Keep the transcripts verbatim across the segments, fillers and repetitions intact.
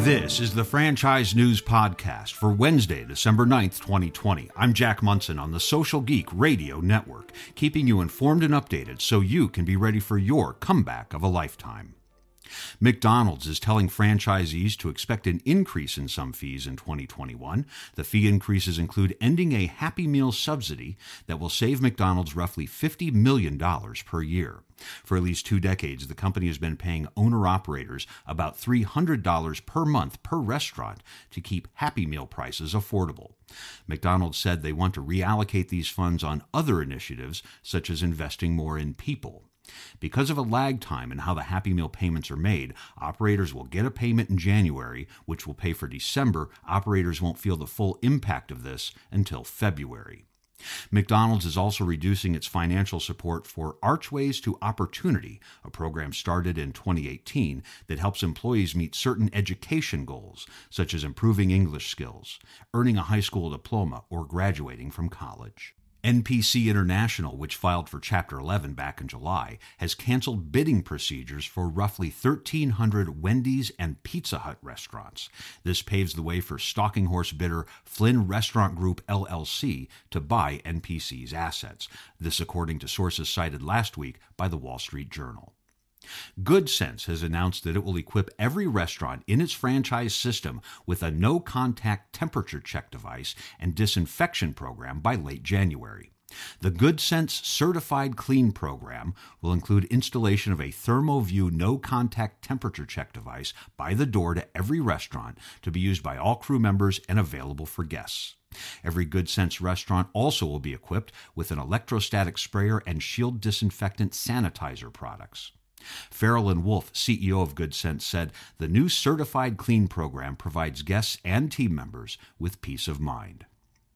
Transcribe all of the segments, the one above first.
This is the Franchise News Podcast for Wednesday, December ninth, twenty twenty. I'm Jack Munson on the Social Geek Radio Network, keeping you informed and updated so you can be ready for your comeback of a lifetime. McDonald's is telling franchisees to expect an increase in some fees in twenty twenty-one. The fee increases include ending a Happy Meal subsidy that will save McDonald's roughly fifty million dollars per year. For at least two decades, the company has been paying owner-operators about three hundred dollars per month per restaurant to keep Happy Meal prices affordable. McDonald's said they want to reallocate these funds on other initiatives, such as investing more in people. Because of a lag time in how the Happy Meal payments are made, operators will get a payment in January, which will pay for December. Operators won't feel the full impact of this until February. McDonald's is also reducing its financial support for Archways to Opportunity, a program started in twenty eighteen that helps employees meet certain education goals, such as improving English skills, earning a high school diploma, or graduating from college. N P C International, which filed for Chapter eleven back in July, has canceled bidding procedures for roughly thirteen hundred Wendy's and Pizza Hut restaurants. This paves the way for stalking horse bidder Flynn Restaurant Group L L C to buy N P C's assets. This according to sources cited last week by the Wall Street Journal. Good Sense has announced that it will equip every restaurant in its franchise system with a no-contact temperature check device and disinfection program by late January. The Good Sense Certified Clean program will include installation of a ThermoView no-contact temperature check device by the door to every restaurant to be used by all crew members and available for guests. Every Good Sense restaurant also will be equipped with an electrostatic sprayer and Shield disinfectant sanitizer products. Farrell and Wolf, C E O of Good Sense, said the new Certified Clean program provides guests and team members with peace of mind.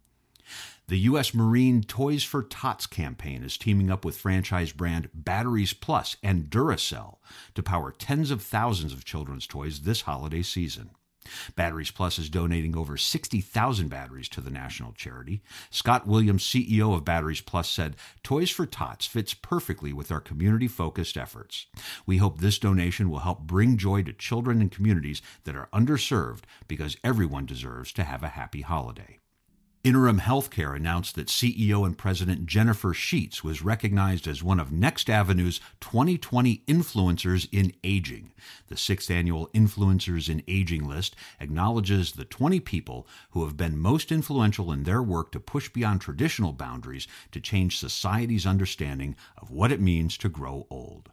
The U S Marine Toys for Tots campaign is teaming up with franchise brand Batteries Plus and Duracell to power tens of thousands of children's toys this holiday season. Batteries Plus is donating over sixty thousand batteries to the national charity. Scott Williams, C E O of Batteries Plus, said, "Toys for Tots fits perfectly with our community-focused efforts. We hope this donation will help bring joy to children and communities that are underserved because everyone deserves to have a happy holiday." Interim Healthcare announced that C E O and President Jennifer Sheets was recognized as one of Next Avenue's twenty twenty Influencers in Aging. The sixth annual Influencers in Aging list acknowledges the twenty people who have been most influential in their work to push beyond traditional boundaries to change society's understanding of what it means to grow old.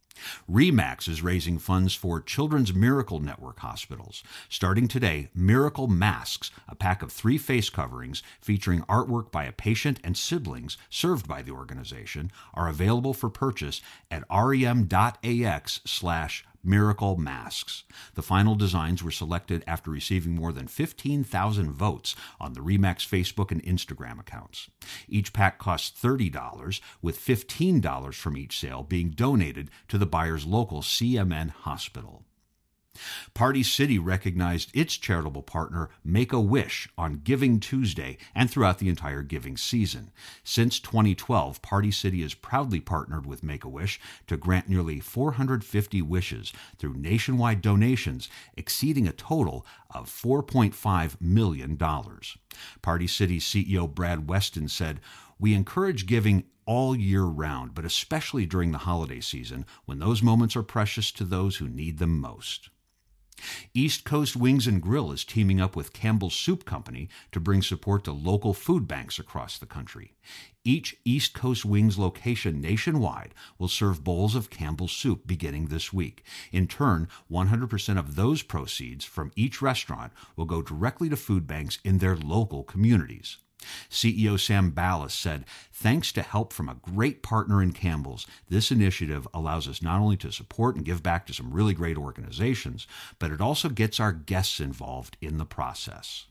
RE/MAX is raising funds for Children's Miracle Network hospitals. Starting today, Miracle Masks, a pack of three face coverings featuring artwork by a patient and siblings served by the organization, are available for purchase at rem.ax slash Miracle Masks. The final designs were selected after receiving more than fifteen thousand votes on the RE/MAX Facebook and Instagram accounts. Each pack costs thirty dollars, with fifteen dollars from each sale being donated to the buyer's local C M N hospital. Party City recognized its charitable partner Make-A-Wish on Giving Tuesday and throughout the entire giving season. Since twenty twelve, Party City has proudly partnered with Make-A-Wish to grant nearly four hundred fifty wishes through nationwide donations exceeding a total of four point five million dollars. Party City's C E O Brad Weston said, "We encourage giving all year round, but especially during the holiday season when those moments are precious to those who need them most." East Coast Wings and Grill is teaming up with Campbell's Soup Company to bring support to local food banks across the country. Each East Coast Wings location nationwide will serve bowls of Campbell's soup beginning this week. In turn, one hundred percent of those proceeds from each restaurant will go directly to food banks in their local communities. C E O Sam Ballas said, "Thanks to help from a great partner in Campbell's, this initiative allows us not only to support and give back to some really great organizations, but it also gets our guests involved in the process."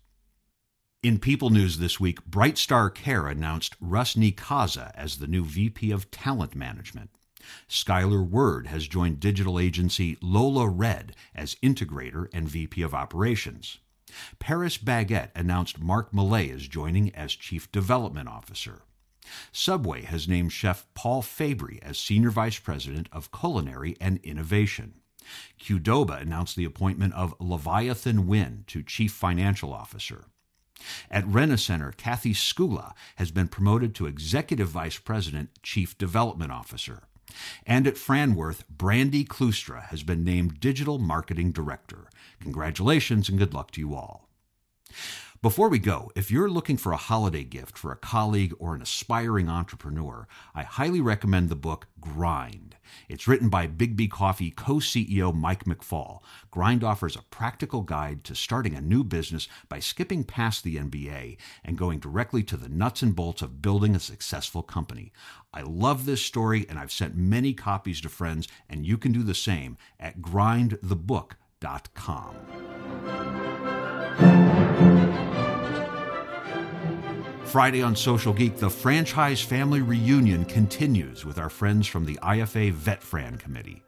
In People News this week, Brightstar Care announced Russ Nikaza as the new V P of Talent Management. Skylar Word has joined digital agency Lola Red as integrator and V P of Operations. Paris Baguette announced Mark Millay is joining as Chief Development Officer. Subway has named Chef Paul Fabry as Senior Vice President of Culinary and Innovation. Qdoba announced the appointment of Leviathan Wynn to Chief Financial Officer. At Rent-A-Center, Kathy Skula has been promoted to Executive Vice President, Chief Development Officer. And at Franworth, Brandy Klustra has been named Digital Marketing Director. Congratulations and good luck to you all. Before we go, if you're looking for a holiday gift for a colleague or an aspiring entrepreneur, I highly recommend the book Grind. It's written by Biggby Coffee co-C E O Mike McFall. Grind offers a practical guide to starting a new business by skipping past the M B A and going directly to the nuts and bolts of building a successful company. I love this story, and I've sent many copies to friends, and you can do the same at grind the book dot com. Friday on Social Geek, the Franchise Family Reunion continues with our friends from the I F A VetFran Committee.